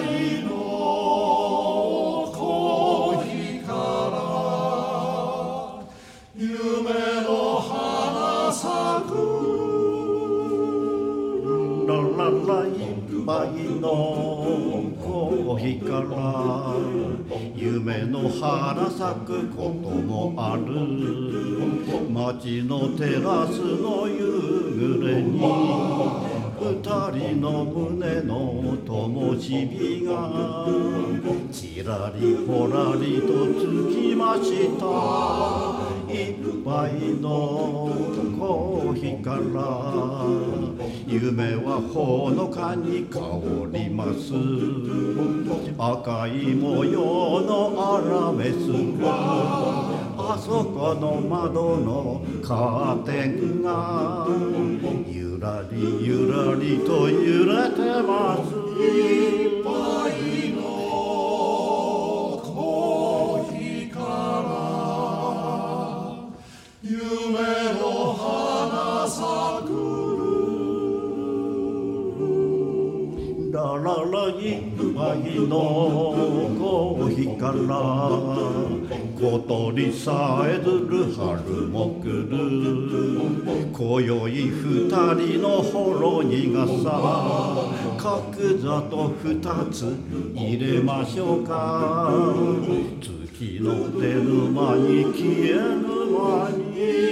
いのコーヒーから夢の花咲くラララいっぱいのコーヒーから夢の花咲くこともある街のテラスの夕暮れに二人の胸の灯火がちらりほらりとつきました一杯のコーヒーから夢はほのかに香ります赤い模様のアラメスがあそこの窓のカーテンがゆらりゆらりと揺れてます一杯のコーヒーから夢の花咲くラララいっぱいのコーヒーから小鳥さえずる春も来る今宵二人のほろ苦さ角砂と二つ入れましょうか月の出る間に消える間に